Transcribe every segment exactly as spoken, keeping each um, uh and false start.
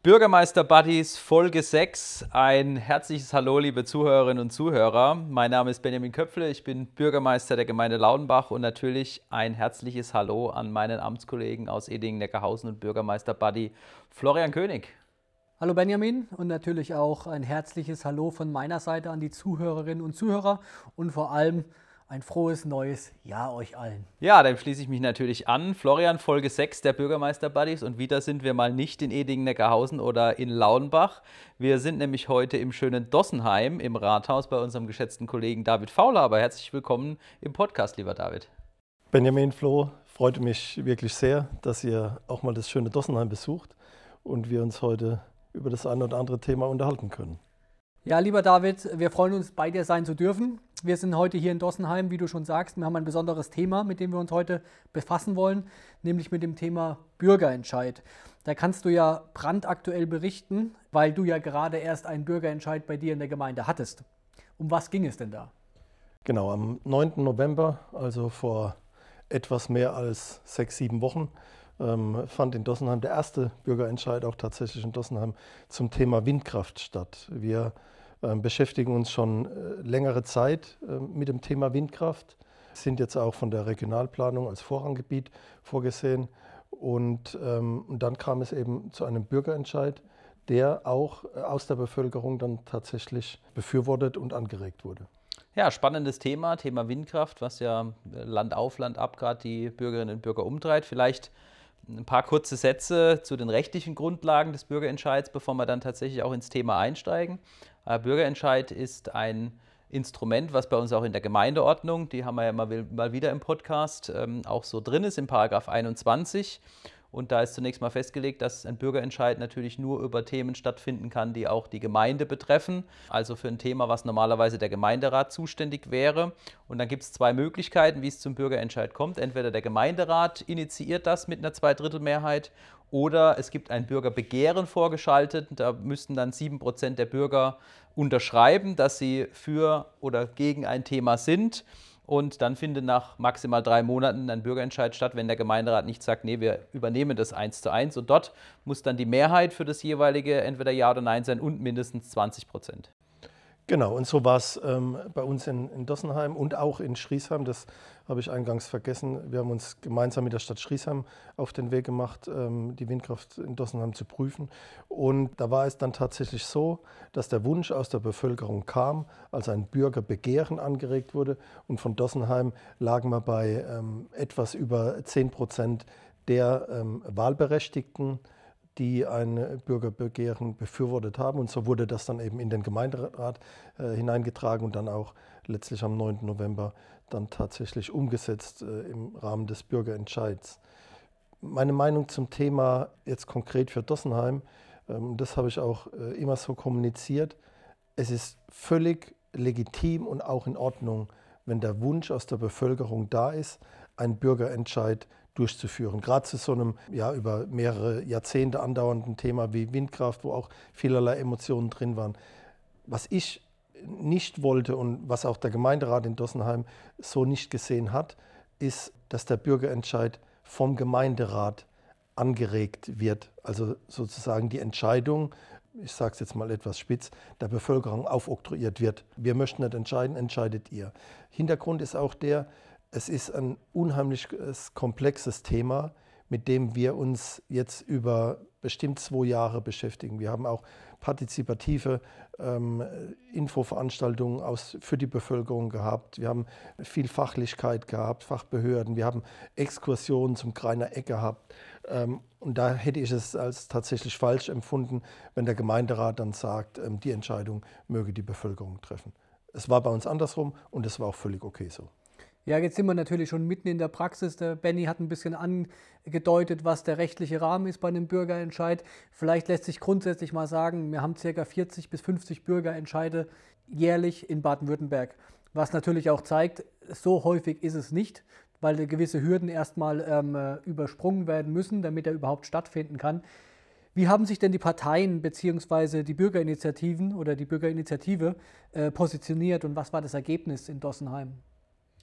Bürgermeister Buddies Folge sechs. Ein herzliches Hallo, liebe Zuhörerinnen und Zuhörer. Mein Name ist Benjamin Köpfle, ich bin Bürgermeister der Gemeinde Laudenbach und natürlich ein herzliches Hallo an meinen Amtskollegen aus Edingen-Neckarhausen und Bürgermeister Buddy Florian König. Hallo Benjamin und natürlich auch ein herzliches Hallo von meiner Seite an die Zuhörerinnen und Zuhörer und vor allem ein frohes neues Jahr euch allen. Ja, dann schließe ich mich natürlich an. Florian, Folge sechs der Bürgermeister Buddies und wieder sind wir mal nicht in Edingen-Neckarhausen oder in Laudenbach. Wir sind nämlich heute im schönen Dossenheim im Rathaus bei unserem geschätzten Kollegen David Fauler. Aber herzlich willkommen im Podcast, lieber David. Benjamin, Flo, freut mich wirklich sehr, dass ihr auch mal das schöne Dossenheim besucht und wir uns heute über das eine oder andere Thema unterhalten können. Ja, lieber David, wir freuen uns, bei dir sein zu dürfen. Wir sind heute hier in Dossenheim, wie du schon sagst. Wir haben ein besonderes Thema, mit dem wir uns heute befassen wollen, nämlich mit dem Thema Bürgerentscheid. Da kannst du ja brandaktuell berichten, weil du ja gerade erst einen Bürgerentscheid bei dir in der Gemeinde hattest. Um was ging es denn da? Genau, am neunten November, also vor etwas mehr als sechs, sieben Wochen, ähm, fand in Dossenheim der erste Bürgerentscheid auch tatsächlich in Dossenheim zum Thema Windkraft statt. Wir ähm, beschäftigen uns schon äh, längere Zeit äh, mit dem Thema Windkraft, sind jetzt auch von der Regionalplanung als Vorranggebiet vorgesehen und, ähm, und dann kam es eben zu einem Bürgerentscheid, der auch äh, aus der Bevölkerung dann tatsächlich befürwortet und angeregt wurde. Ja, spannendes Thema, Thema Windkraft, was ja Land auf Land ab gerade die Bürgerinnen und Bürger umtreibt. Vielleicht ein paar kurze Sätze zu den rechtlichen Grundlagen des Bürgerentscheids, bevor wir dann tatsächlich auch ins Thema einsteigen. Äh, Bürgerentscheid ist ein Instrument, was bei uns auch in der Gemeindeordnung, die haben wir ja mal, mal wieder im Podcast, ähm, auch so drin ist, im Paragraph einundzwanzig. Und da ist zunächst mal festgelegt, dass ein Bürgerentscheid natürlich nur über Themen stattfinden kann, die auch die Gemeinde betreffen. Also für ein Thema, was normalerweise der Gemeinderat zuständig wäre. Und dann gibt es zwei Möglichkeiten, wie es zum Bürgerentscheid kommt. Entweder der Gemeinderat initiiert das mit einer Zweidrittelmehrheit oder es gibt ein Bürgerbegehren vorgeschaltet. Da müssten dann sieben Prozent der Bürger unterschreiben, dass sie für oder gegen ein Thema sind. Und dann findet nach maximal drei Monaten ein Bürgerentscheid statt, wenn der Gemeinderat nicht sagt, nee, wir übernehmen das eins zu eins. Und dort muss dann die Mehrheit für das jeweilige entweder Ja oder Nein sein und mindestens zwanzig Prozent. Genau, und so war es ähm, bei uns in, in Dossenheim und auch in Schriesheim. Das habe ich eingangs vergessen. Wir haben uns gemeinsam mit der Stadt Schriesheim auf den Weg gemacht, ähm, die Windkraft in Dossenheim zu prüfen. Und da war es dann tatsächlich so, dass der Wunsch aus der Bevölkerung kam, als ein Bürgerbegehren angeregt wurde. Und von Dossenheim lagen wir bei ähm, etwas über zehn Prozent der ähm, Wahlberechtigten, die ein Bürgerbegehren befürwortet haben. Und so wurde das dann eben in den Gemeinderat äh, hineingetragen und dann auch letztlich am neunten November dann tatsächlich umgesetzt äh, im Rahmen des Bürgerentscheids. Meine Meinung zum Thema jetzt konkret für Dossenheim, ähm, das habe ich auch äh, immer so kommuniziert. Es ist völlig legitim und auch in Ordnung, wenn der Wunsch aus der Bevölkerung da ist, einen Bürgerentscheid durchzuführen. Gerade zu so einem ja, über mehrere Jahrzehnte andauernden Thema wie Windkraft, wo auch vielerlei Emotionen drin waren. Was ich nicht wollte und was auch der Gemeinderat in Dossenheim so nicht gesehen hat, ist, dass der Bürgerentscheid vom Gemeinderat angeregt wird. Also sozusagen die Entscheidung, ich sage es jetzt mal etwas spitz, der Bevölkerung aufoktroyiert wird. Wir möchten nicht entscheiden, entscheidet ihr. Hintergrund ist auch der, es ist ein unheimlich komplexes Thema, mit dem wir uns jetzt über bestimmt zwei Jahre beschäftigen. Wir haben auch partizipative ähm, Infoveranstaltungen aus, für die Bevölkerung gehabt. Wir haben viel Fachlichkeit gehabt, Fachbehörden. Wir haben Exkursionen zum Greiner Eck gehabt. Ähm, und da hätte ich es als tatsächlich falsch empfunden, wenn der Gemeinderat dann sagt, ähm, die Entscheidung möge die Bevölkerung treffen. Es war bei uns andersrum und es war auch völlig okay so. Ja, jetzt sind wir natürlich schon mitten in der Praxis. Der Benny hat ein bisschen angedeutet, was der rechtliche Rahmen ist bei einem Bürgerentscheid. Vielleicht lässt sich grundsätzlich mal sagen, wir haben ca. vierzig bis fünfzig Bürgerentscheide jährlich in Baden-Württemberg. Was natürlich auch zeigt, so häufig ist es nicht, weil gewisse Hürden erstmal ähm, übersprungen werden müssen, damit er überhaupt stattfinden kann. Wie haben sich denn die Parteien bzw. die Bürgerinitiativen oder die Bürgerinitiative äh, positioniert und was war das Ergebnis in Dossenheim?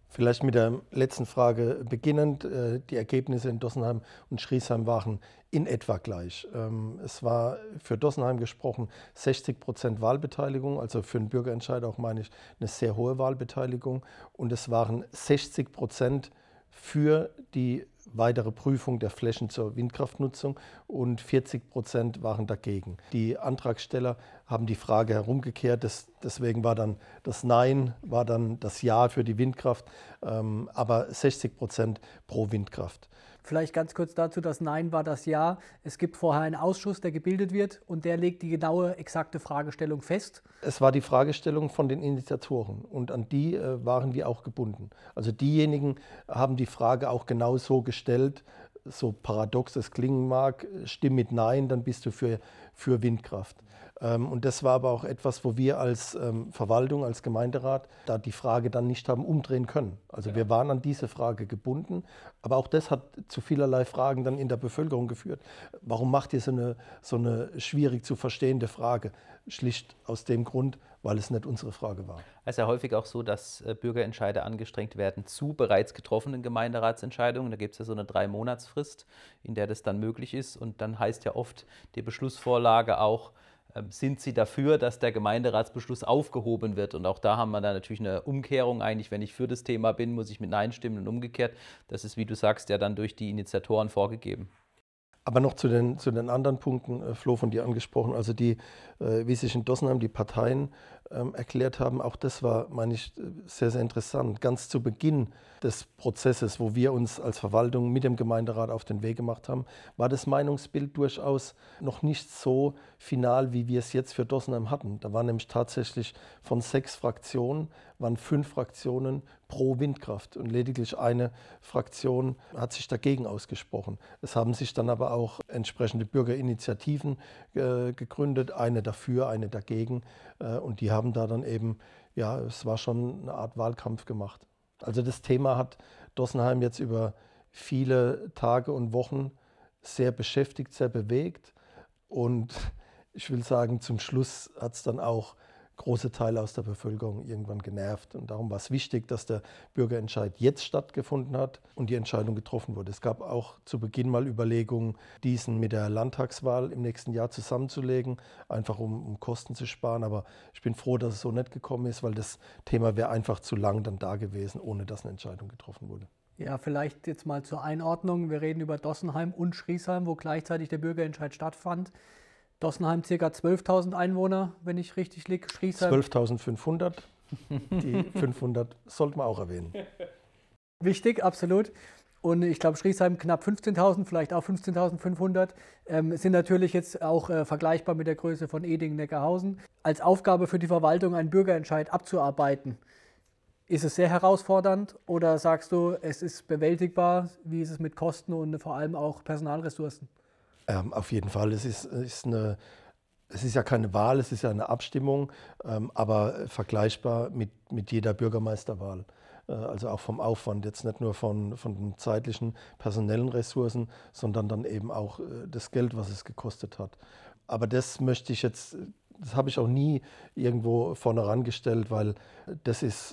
Vielleicht mit der letzten Frage beginnend. Die Ergebnisse in Dossenheim und Schriesheim waren in etwa gleich. Es war für Dossenheim gesprochen sechzig Prozent Wahlbeteiligung, also für einen Bürgerentscheid auch, meine ich, eine sehr hohe Wahlbeteiligung. Und es waren sechzig Prozent für die weitere Prüfung der Flächen zur Windkraftnutzung und vierzig Prozent waren dagegen. Die Antragsteller haben die Frage herumgekehrt, das, deswegen war dann das Nein, war dann das Ja für die Windkraft, ähm, aber sechzig Prozent pro Windkraft. Vielleicht ganz kurz dazu, das Nein war das Ja. Es gibt vorher einen Ausschuss, der gebildet wird und der legt die genaue, exakte Fragestellung fest. Es war die Fragestellung von den Initiatoren und an die äh, waren wir auch gebunden. Also diejenigen haben die Frage auch genau so gestellt, so paradox es klingen mag, stimm mit Nein, dann bist du für, für Windkraft. Ähm, und das war aber auch etwas, wo wir als ähm, Verwaltung, als Gemeinderat, da die Frage dann nicht haben umdrehen können. Also ja. Wir waren an diese Frage gebunden, aber auch das hat zu vielerlei Fragen dann in der Bevölkerung geführt. Warum macht ihr so eine, so eine schwierig zu verstehende Frage? Schlicht aus dem Grund, weil es nicht unsere Frage war. Es ist ja häufig auch so, dass äh, Bürgerentscheide angestrengt werden zu bereits getroffenen Gemeinderatsentscheidungen. Da gibt es ja so eine Drei-Monats-Frist, in der das dann möglich ist. Und dann heißt ja oft die Beschlussvorlage auch, äh, sind Sie dafür, dass der Gemeinderatsbeschluss aufgehoben wird? Und auch da haben wir dann natürlich eine Umkehrung. Eigentlich, wenn ich für das Thema bin, muss ich mit Nein stimmen und umgekehrt. Das ist, wie du sagst, ja dann durch die Initiatoren vorgegeben. Aber noch zu den, zu den anderen Punkten, äh, Flo, von dir angesprochen, also die, äh, wie sich in Dossenheim die Parteien ähm, erklärt haben, auch das war, meine ich, sehr, sehr interessant. Ganz zu Beginn des Prozesses, wo wir uns als Verwaltung mit dem Gemeinderat auf den Weg gemacht haben, war das Meinungsbild durchaus noch nicht so final, wie wir es jetzt für Dossenheim hatten. Da waren nämlich tatsächlich von sechs Fraktionen, waren fünf Fraktionen pro Windkraft und lediglich eine Fraktion hat sich dagegen ausgesprochen. Es haben sich dann aber auch entsprechende Bürgerinitiativen äh, gegründet, eine dafür, eine dagegen äh, und die haben da dann eben, ja, es war schon eine Art Wahlkampf gemacht. Also das Thema hat Dossenheim jetzt über viele Tage und Wochen sehr beschäftigt, sehr bewegt und ich will sagen, zum Schluss hat es dann auch große Teile aus der Bevölkerung irgendwann genervt. Und darum war es wichtig, dass der Bürgerentscheid jetzt stattgefunden hat und die Entscheidung getroffen wurde. Es gab auch zu Beginn mal Überlegungen, diesen mit der Landtagswahl im nächsten Jahr zusammenzulegen, einfach um, um Kosten zu sparen. Aber ich bin froh, dass es so nicht gekommen ist, weil das Thema wäre einfach zu lang dann da gewesen, ohne dass eine Entscheidung getroffen wurde. Ja, vielleicht jetzt mal zur Einordnung. Wir reden über Dossenheim und Schriesheim, wo gleichzeitig der Bürgerentscheid stattfand. Dossenheim ca. zwölftausend Einwohner, wenn ich richtig liege. zwölftausendfünfhundert. Die fünfhundert sollten wir auch erwähnen. Wichtig, absolut. Und ich glaube, Schriesheim knapp fünfzehntausend, vielleicht auch fünfzehntausendfünfhundert, ähm, sind natürlich jetzt auch äh, vergleichbar mit der Größe von Eding-Neckarhausen. Als Aufgabe für die Verwaltung einen Bürgerentscheid abzuarbeiten, ist es sehr herausfordernd oder sagst du, es ist bewältigbar? Wie ist es mit Kosten und vor allem auch Personalressourcen? Ähm, auf jeden Fall. Es ist, ist eine, es ist ja keine Wahl, es ist ja eine Abstimmung, ähm, aber vergleichbar mit, mit jeder Bürgermeisterwahl. Äh, also auch vom Aufwand, jetzt nicht nur von, von den zeitlichen, personellen Ressourcen, sondern dann eben auch äh, das Geld, was es gekostet hat. Aber das möchte ich jetzt, das habe ich auch nie irgendwo vorne rangestellt, weil das ist,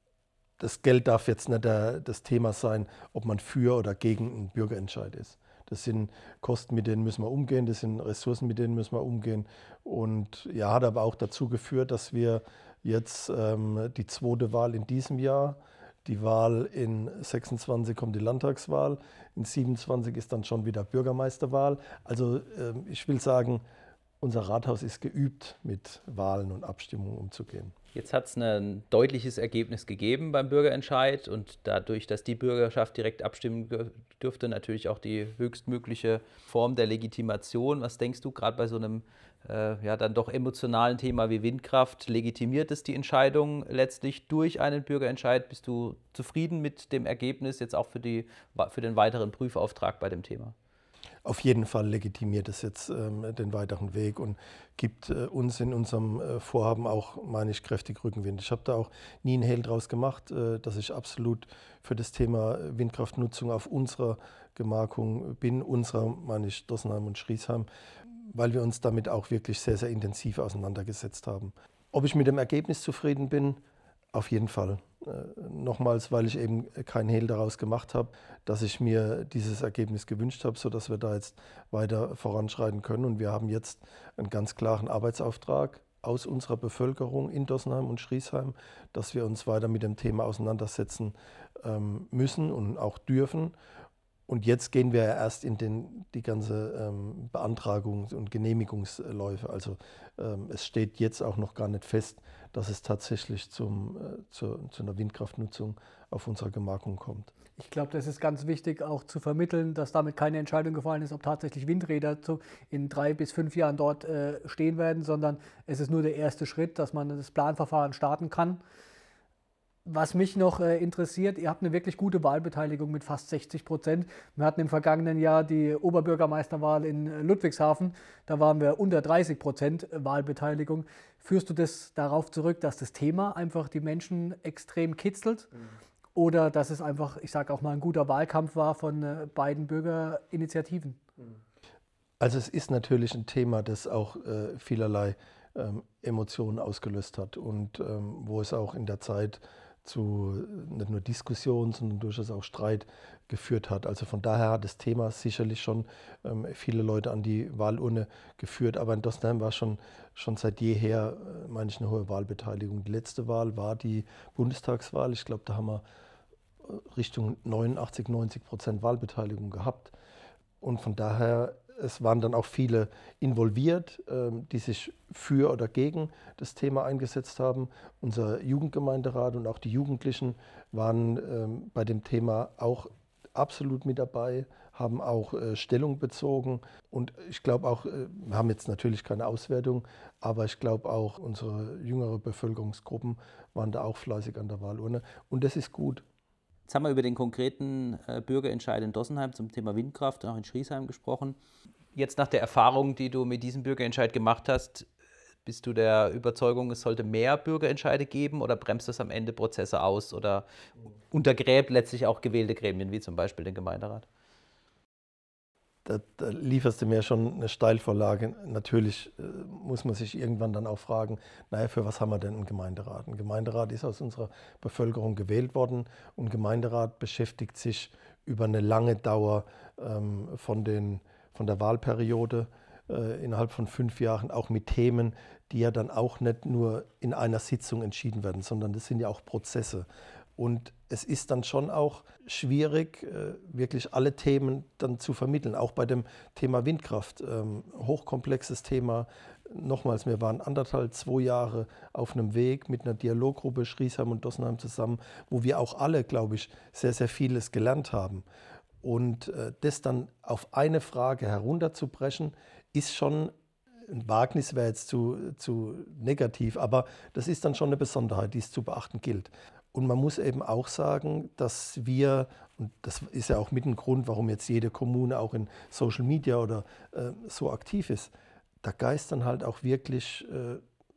das Geld darf jetzt nicht der, das Thema sein, ob man für oder gegen einen Bürgerentscheid ist. Das sind Kosten, mit denen müssen wir umgehen, das sind Ressourcen, mit denen müssen wir umgehen. Und ja, hat aber auch dazu geführt, dass wir jetzt ähm, die zweite Wahl in diesem Jahr, die Wahl in sechsundzwanzig kommt die Landtagswahl, in siebenundzwanzig ist dann schon wieder Bürgermeisterwahl. Also ähm, ich will sagen, unser Rathaus ist geübt, mit Wahlen und Abstimmungen umzugehen. Jetzt hat es ein deutliches Ergebnis gegeben beim Bürgerentscheid und dadurch, dass die Bürgerschaft direkt abstimmen dürfte, natürlich auch die höchstmögliche Form der Legitimation. Was denkst du, gerade bei so einem äh, ja, dann doch emotionalen Thema wie Windkraft, legitimiert es die Entscheidung letztlich durch einen Bürgerentscheid? Bist du zufrieden mit dem Ergebnis jetzt auch für, die, für den weiteren Prüfauftrag bei dem Thema? Auf jeden Fall legitimiert es jetzt ähm, den weiteren Weg und gibt äh, uns in unserem äh, Vorhaben auch, meine ich, kräftig Rückenwind. Ich habe da auch nie einen Hehl draus gemacht, äh, dass ich absolut für das Thema Windkraftnutzung auf unserer Gemarkung bin, unserer, meine ich, Dossenheim und Schriesheim, weil wir uns damit auch wirklich sehr, sehr intensiv auseinandergesetzt haben. Ob ich mit dem Ergebnis zufrieden bin? Auf jeden Fall. äh, nochmals, weil ich eben keinen Hehl daraus gemacht habe, dass ich mir dieses Ergebnis gewünscht habe, sodass wir da jetzt weiter voranschreiten können. Und wir haben jetzt einen ganz klaren Arbeitsauftrag aus unserer Bevölkerung in Dossenheim und Schriesheim, dass wir uns weiter mit dem Thema auseinandersetzen ähm, müssen und auch dürfen. Und jetzt gehen wir ja erst in den, die ganze ähm, Beantragungs- und Genehmigungsläufe. Also ähm, es steht jetzt auch noch gar nicht fest, dass es tatsächlich zum, äh, zu, zu einer Windkraftnutzung auf unserer Gemarkung kommt. Ich glaube, das ist ganz wichtig auch zu vermitteln, dass damit keine Entscheidung gefallen ist, ob tatsächlich Windräder zu, in drei bis fünf Jahren dort äh, stehen werden, sondern es ist nur der erste Schritt, dass man das Planverfahren starten kann. Was mich noch äh, interessiert, ihr habt eine wirklich gute Wahlbeteiligung mit fast sechzig Prozent. Wir hatten im vergangenen Jahr die Oberbürgermeisterwahl in Ludwigshafen. Da waren wir unter dreißig Prozent Wahlbeteiligung. Führst du das darauf zurück, dass das Thema einfach die Menschen extrem kitzelt? Mhm. Oder dass es einfach, ich sage auch mal, ein guter Wahlkampf war von äh, beiden Bürgerinitiativen? Also es ist natürlich ein Thema, das auch äh, vielerlei ähm, Emotionen ausgelöst hat und ähm, wo es auch in der Zeit zu nicht nur Diskussionen, sondern durchaus auch Streit geführt hat. Also von daher hat das Thema sicherlich schon ähm, viele Leute an die Wahlurne geführt. Aber in Dossenheim war schon, schon seit jeher, äh, meine ich, eine hohe Wahlbeteiligung. Die letzte Wahl war die Bundestagswahl. Ich glaube, da haben wir Richtung neunundachtzig, neunzig Prozent Wahlbeteiligung gehabt. Und von daher, es waren dann auch viele involviert, die sich für oder gegen das Thema eingesetzt haben. Unser Jugendgemeinderat und auch die Jugendlichen waren bei dem Thema auch absolut mit dabei, haben auch Stellung bezogen. Und ich glaube auch, wir haben jetzt natürlich keine Auswertung, aber ich glaube auch, unsere jüngere Bevölkerungsgruppen waren da auch fleißig an der Wahlurne. Und das ist gut. Jetzt haben wir über den konkreten äh, Bürgerentscheid in Dossenheim zum Thema Windkraft und auch in Schriesheim gesprochen. Jetzt nach der Erfahrung, die du mit diesem Bürgerentscheid gemacht hast, bist du der Überzeugung, es sollte mehr Bürgerentscheide geben oder bremst das am Ende Prozesse aus oder untergräbt letztlich auch gewählte Gremien, wie zum Beispiel den Gemeinderat? Da, da lieferst du mir schon eine Steilvorlage. Natürlich äh, muss man sich irgendwann dann auch fragen, naja, für was haben wir denn einen Gemeinderat? Ein Gemeinderat ist aus unserer Bevölkerung gewählt worden und ein Gemeinderat beschäftigt sich über eine lange Dauer ähm, von, den, von der Wahlperiode äh, innerhalb von fünf Jahren auch mit Themen, die ja dann auch nicht nur in einer Sitzung entschieden werden, sondern das sind ja auch Prozesse. Und es ist dann schon auch schwierig, wirklich alle Themen dann zu vermitteln, auch bei dem Thema Windkraft. Hochkomplexes Thema. Nochmals, wir waren anderthalb, zwei Jahre auf einem Weg mit einer Dialoggruppe Schriesheim und Dossenheim zusammen, wo wir auch alle, glaube ich, sehr, sehr vieles gelernt haben. Und das dann auf eine Frage herunterzubrechen, ist schon ein Wagnis, wäre jetzt zu, zu negativ, aber das ist dann schon eine Besonderheit, die es zu beachten gilt. Und man muss eben auch sagen, dass wir, und das ist ja auch mit ein Grund, warum jetzt jede Kommune auch in Social Media oder äh, so aktiv ist, da geistern halt auch wirklich äh,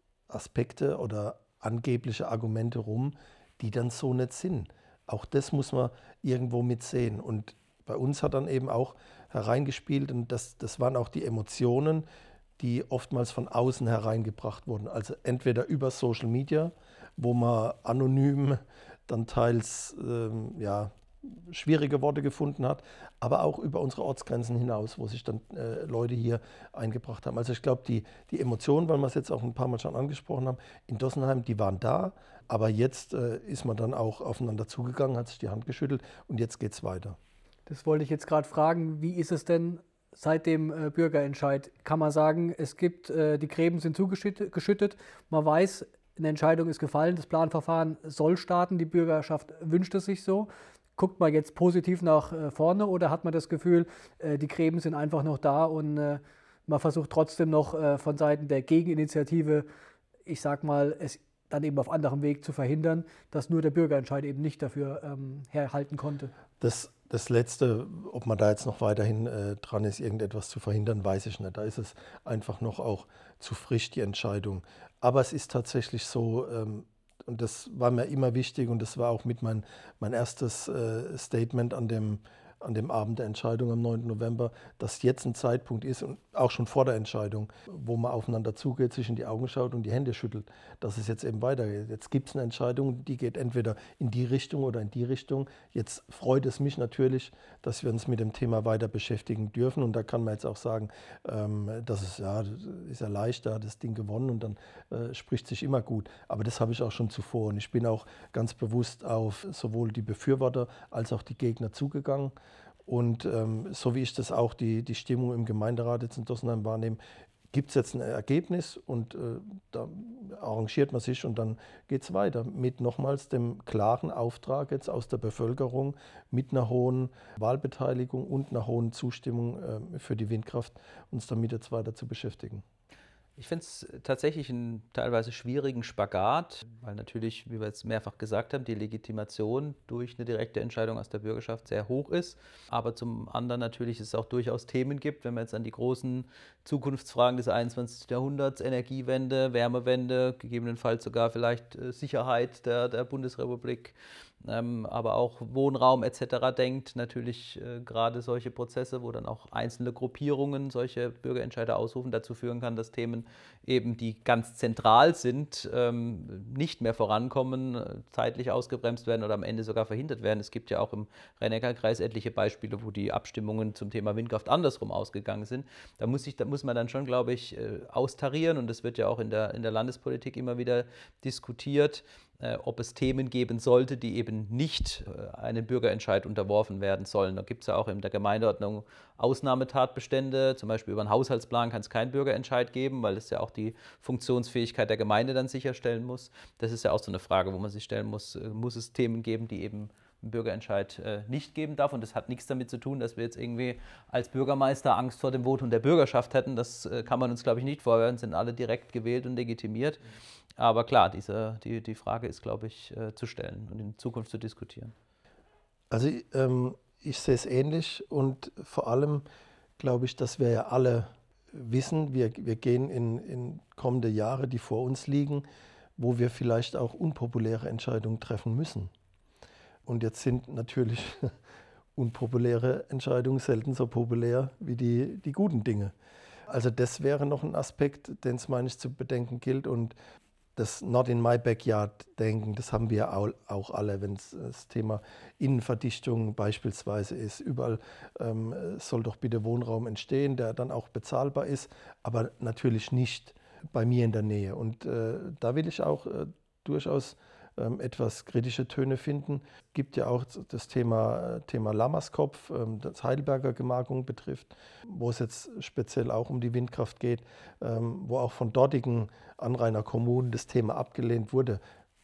Aspekte oder angebliche Argumente rum, die dann so nicht sind. Auch das muss man irgendwo mitsehen. Und bei uns hat dann eben auch hereingespielt, und das, das waren auch die Emotionen, die oftmals von außen hereingebracht wurden. Also entweder über Social Media, wo man anonym dann teils ähm, ja, schwierige Worte gefunden hat, aber auch über unsere Ortsgrenzen hinaus, wo sich dann äh, Leute hier eingebracht haben. Also ich glaube, die, die Emotionen, weil wir es jetzt auch ein paar Mal schon angesprochen haben, in Dossenheim, die waren da, aber jetzt äh, ist man dann auch aufeinander zugegangen, hat sich die Hand geschüttelt und jetzt geht es weiter. Das wollte ich jetzt gerade fragen, wie ist es denn seit dem äh, Bürgerentscheid? Kann man sagen, es gibt, äh, die Gräben sind zugeschüttet, man weiß, eine Entscheidung ist gefallen, das Planverfahren soll starten, die Bürgerschaft wünscht es sich so. Guckt man jetzt positiv nach äh, vorne oder hat man das Gefühl, äh, die Gräben sind einfach noch da und äh, man versucht trotzdem noch äh, von Seiten der Gegeninitiative, ich sag mal, es dann eben auf anderem Weg zu verhindern, dass nur der Bürgerentscheid eben nicht dafür ähm, herhalten konnte? Das, das Letzte, ob man da jetzt noch weiterhin äh, dran ist, irgendetwas zu verhindern, weiß ich nicht. Da ist es einfach noch auch zu frisch, die Entscheidung. Aber es ist tatsächlich so, ähm, und das war mir immer wichtig und das war auch mit mein, mein erstes äh, Statement an dem, an dem Abend der Entscheidung am neunten November, dass jetzt ein Zeitpunkt ist und auch schon vor der Entscheidung, wo man aufeinander zugeht, sich in die Augen schaut und die Hände schüttelt, dass es jetzt eben weitergeht. Jetzt gibt es eine Entscheidung, die geht entweder in die Richtung oder in die Richtung. Jetzt freut es mich natürlich, dass wir uns mit dem Thema weiter beschäftigen dürfen. Und da kann man jetzt auch sagen, ähm, das ist ja, das ist ja leicht, da hat das Ding gewonnen und dann äh, spricht sich immer gut. Aber das habe ich auch schon zuvor. Und ich bin auch ganz bewusst auf sowohl die Befürworter als auch die Gegner zugegangen. Und ähm, so wie ich das auch die, die Stimmung im Gemeinderat jetzt in Dossenheim wahrnehme, gibt es jetzt ein Ergebnis und äh, da arrangiert man sich und dann geht es weiter mit nochmals dem klaren Auftrag jetzt aus der Bevölkerung mit einer hohen Wahlbeteiligung und einer hohen Zustimmung äh, für die Windkraft, uns damit jetzt weiter zu beschäftigen. Ich finde es tatsächlich einen teilweise schwierigen Spagat, weil natürlich, wie wir jetzt mehrfach gesagt haben, die Legitimation durch eine direkte Entscheidung aus der Bürgerschaft sehr hoch ist. Aber zum anderen natürlich es auch durchaus Themen gibt, wenn man jetzt an die großen Zukunftsfragen des einundzwanzigsten Jahrhunderts, Energiewende, Wärmewende, gegebenenfalls sogar vielleicht Sicherheit der, der Bundesrepublik, ähm, aber auch Wohnraum et cetera denkt, natürlich äh, gerade solche Prozesse, wo dann auch einzelne Gruppierungen solche Bürgerentscheide ausrufen, dazu führen kann, dass Themen eben, die ganz zentral sind, ähm, nicht mehr vorankommen, äh, zeitlich ausgebremst werden oder am Ende sogar verhindert werden. Es gibt ja auch im Rhein-Neckar-Kreis etliche Beispiele, wo die Abstimmungen zum Thema Windkraft andersrum ausgegangen sind. Da muss, ich, da muss man dann schon, glaube ich, äh, austarieren und das wird ja auch in der, in der Landespolitik immer wieder diskutiert, Äh, ob es Themen geben sollte, die eben nicht äh, einem Bürgerentscheid unterworfen werden sollen. Da gibt es ja auch in der Gemeindeordnung Ausnahmetatbestände, zum Beispiel über einen Haushaltsplan kann es keinen Bürgerentscheid geben, weil es ja auch die Funktionsfähigkeit der Gemeinde dann sicherstellen muss. Das ist ja auch so eine Frage, wo man sich stellen muss, äh, muss es Themen geben, die eben einen Bürgerentscheid äh, nicht geben darf. Und das hat nichts damit zu tun, dass wir jetzt irgendwie als Bürgermeister Angst vor dem Votum der Bürgerschaft hätten. Das äh, kann man uns, glaube ich, nicht vorwerfen, sind alle direkt gewählt und legitimiert. Aber klar, diese, die, die Frage ist, glaube ich, äh, zu stellen und in Zukunft zu diskutieren. Also ähm, ich sehe es ähnlich und vor allem glaube ich, dass wir ja alle wissen, wir, wir gehen in, in kommende Jahre, die vor uns liegen, wo wir vielleicht auch unpopuläre Entscheidungen treffen müssen. Und jetzt sind natürlich unpopuläre Entscheidungen selten so populär wie die, die guten Dinge. Also das wäre noch ein Aspekt, den es, meine ich, zu bedenken gilt. Und das Not in my backyard denken, das haben wir auch alle, wenn es das Thema Innenverdichtung beispielsweise ist. Überall ähm, soll doch bitte Wohnraum entstehen, der dann auch bezahlbar ist, aber natürlich nicht bei mir in der Nähe. Und äh, da will ich auch äh, durchaus ähm, etwas kritische Töne finden. Es gibt ja auch das Thema, Thema Lammerskopf, ähm, das Heidelberger Gemarkung betrifft, wo es jetzt speziell auch um die Windkraft geht, ähm, wo auch von dortigen Anrainerkommunen das Thema abgelehnt wurde.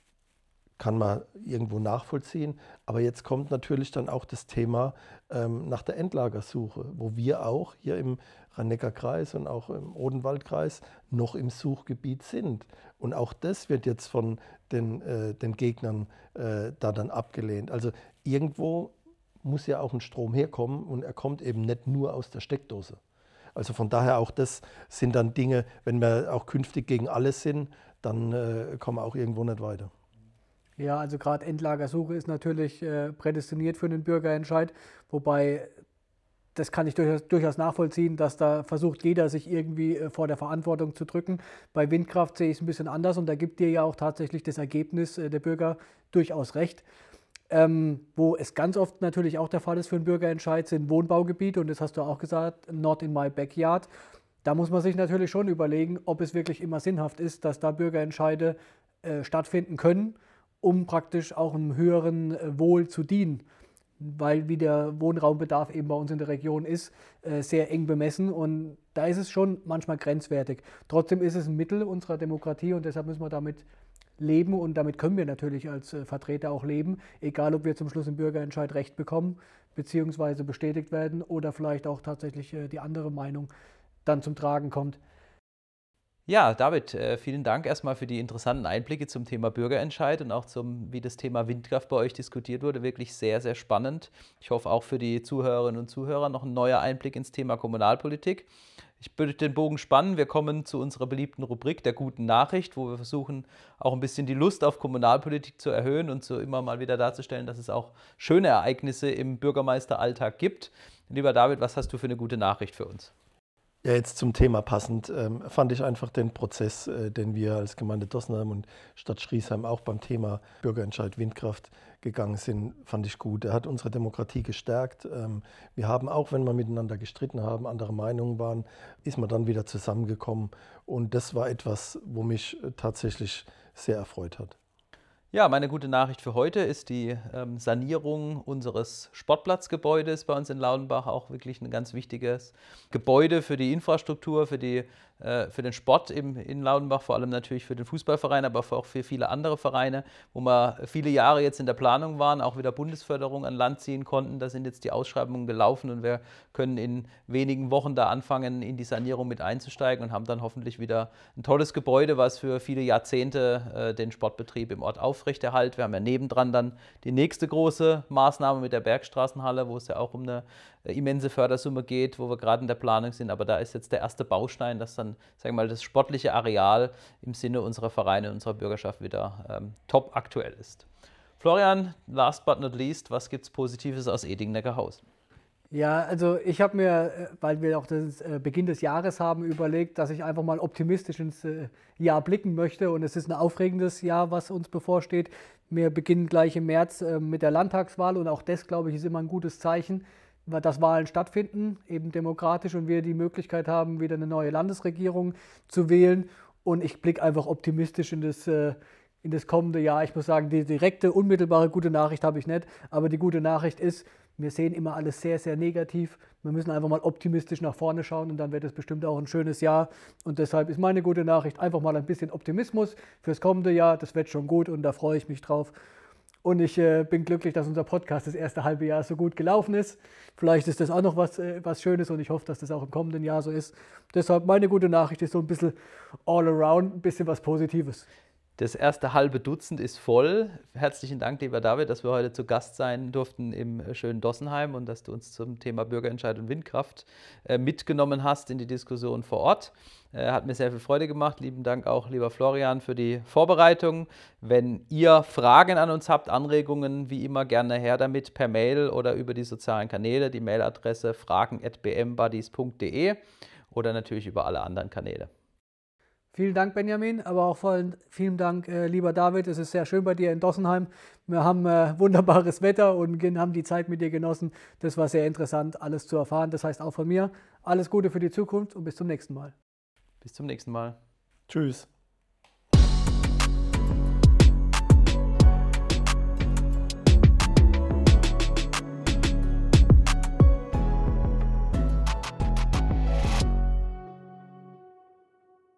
Kann man irgendwo nachvollziehen. Aber jetzt kommt natürlich dann auch das Thema ähm, nach der Endlagersuche, wo wir auch hier im Rhein-Neckar-Kreis und auch im Odenwaldkreis noch im Suchgebiet sind. Und auch das wird jetzt von den, äh, den Gegnern äh, da dann abgelehnt. Also irgendwo muss ja auch ein Strom herkommen und er kommt eben nicht nur aus der Steckdose. Also von daher auch das sind dann Dinge, wenn wir auch künftig gegen alles sind, dann äh, kommen wir auch irgendwo nicht weiter. Ja, also gerade Endlagersuche ist natürlich äh, prädestiniert für einen Bürgerentscheid, wobei das kann ich durchaus, durchaus nachvollziehen, dass da versucht jeder, sich irgendwie äh, vor der Verantwortung zu drücken. Bei Windkraft sehe ich es ein bisschen anders und da gibt dir ja auch tatsächlich das Ergebnis äh, der Bürger durchaus recht. Ähm, wo es ganz oft natürlich auch der Fall ist für einen Bürgerentscheid, sind Wohnbaugebiete und das hast du auch gesagt, not in my backyard. Da muss man sich natürlich schon überlegen, ob es wirklich immer sinnhaft ist, dass da Bürgerentscheide äh, stattfinden können, um praktisch auch einem höheren Wohl zu dienen, weil wie der Wohnraumbedarf eben bei uns in der Region ist, sehr eng bemessen und da ist es schon manchmal grenzwertig. Trotzdem ist es ein Mittel unserer Demokratie und deshalb müssen wir damit leben und damit können wir natürlich als Vertreter auch leben, egal ob wir zum Schluss im Bürgerentscheid Recht bekommen, beziehungsweise bestätigt werden oder vielleicht auch tatsächlich die andere Meinung dann zum Tragen kommt. Ja, David, vielen Dank erstmal für die interessanten Einblicke zum Thema Bürgerentscheid und auch zum, wie das Thema Windkraft bei euch diskutiert wurde. Wirklich sehr, sehr spannend. Ich hoffe auch für die Zuhörerinnen und Zuhörer noch ein neuer Einblick ins Thema Kommunalpolitik. Ich würde den Bogen spannen. Wir kommen zu unserer beliebten Rubrik der guten Nachricht, wo wir versuchen, auch ein bisschen die Lust auf Kommunalpolitik zu erhöhen und so immer mal wieder darzustellen, dass es auch schöne Ereignisse im Bürgermeisteralltag gibt. Lieber David, was hast du für eine gute Nachricht für uns? Ja, jetzt zum Thema passend, ähm, fand ich einfach den Prozess, äh, den wir als Gemeinde Dossenheim und Stadt Schriesheim auch beim Thema Bürgerentscheid Windkraft gegangen sind, fand ich gut. Er hat unsere Demokratie gestärkt. Ähm, wir haben auch, wenn wir miteinander gestritten haben, andere Meinungen waren, ist man dann wieder zusammengekommen. Und das war etwas, wo mich äh, tatsächlich sehr erfreut hat. Ja, meine gute Nachricht für heute ist die ähm, Sanierung unseres Sportplatzgebäudes bei uns in Laudenbach. Auch wirklich ein ganz wichtiges Gebäude für die Infrastruktur, für, die, äh, für den Sport im, in Laudenbach, vor allem natürlich für den Fußballverein, aber auch für viele andere Vereine, wo wir viele Jahre jetzt in der Planung waren, auch wieder Bundesförderung an Land ziehen konnten. Da sind jetzt die Ausschreibungen gelaufen und wir können in wenigen Wochen da anfangen, in die Sanierung mit einzusteigen und haben dann hoffentlich wieder ein tolles Gebäude, was für viele Jahrzehnte äh, den Sportbetrieb im Ort aufrechterhält. Wir haben ja nebendran dann die nächste große Maßnahme mit der Bergstraßenhalle, wo es ja auch um eine immense Fördersumme geht, wo wir gerade in der Planung sind. Aber da ist jetzt der erste Baustein, dass dann, sagen wir mal, das sportliche Areal im Sinne unserer Vereine, unserer Bürgerschaft wieder ähm, top aktuell ist. Florian, last but not least, was gibt es Positives aus Eding-Neckarhausen? Ja, also ich habe mir, weil wir auch den Beginn des Jahres haben, überlegt, dass ich einfach mal optimistisch ins Jahr blicken möchte. Und es ist ein aufregendes Jahr, was uns bevorsteht. Wir beginnen gleich im März mit der Landtagswahl und auch das, glaube ich, ist immer ein gutes Zeichen, dass Wahlen stattfinden, eben demokratisch und wir die Möglichkeit haben, wieder eine neue Landesregierung zu wählen. Und ich blicke einfach optimistisch in das in das kommende Jahr. Ich muss sagen, die direkte, unmittelbare gute Nachricht habe ich nicht, aber die gute Nachricht ist, wir sehen immer alles sehr, sehr negativ. Wir müssen einfach mal optimistisch nach vorne schauen und dann wird es bestimmt auch ein schönes Jahr. Und deshalb ist meine gute Nachricht einfach mal ein bisschen Optimismus fürs kommende Jahr. Das wird schon gut und da freue ich mich drauf. Und ich äh, bin glücklich, dass unser Podcast das erste halbe Jahr so gut gelaufen ist. Vielleicht ist das auch noch was, äh, was Schönes und ich hoffe, dass das auch im kommenden Jahr so ist. Deshalb meine gute Nachricht ist so ein bisschen all around, ein bisschen was Positives. Das erste halbe Dutzend ist voll. Herzlichen Dank, lieber David, dass wir heute zu Gast sein durften im schönen Dossenheim und dass du uns zum Thema Bürgerentscheid und Windkraft äh, mitgenommen hast in die Diskussion vor Ort. Äh, hat mir sehr viel Freude gemacht. Lieben Dank auch, lieber Florian, für die Vorbereitung. Wenn ihr Fragen an uns habt, Anregungen, wie immer gerne her damit per Mail oder über die sozialen Kanäle. Die Mailadresse fragen at b m buddies punkt d e oder natürlich über alle anderen Kanäle. Vielen Dank, Benjamin, aber auch vielen Dank, äh, lieber David. Es ist sehr schön bei dir in Dossenheim. Wir haben äh, wunderbares Wetter und haben die Zeit mit dir genossen. Das war sehr interessant, alles zu erfahren. Das heißt auch von mir, alles Gute für die Zukunft und bis zum nächsten Mal. Bis zum nächsten Mal. Tschüss.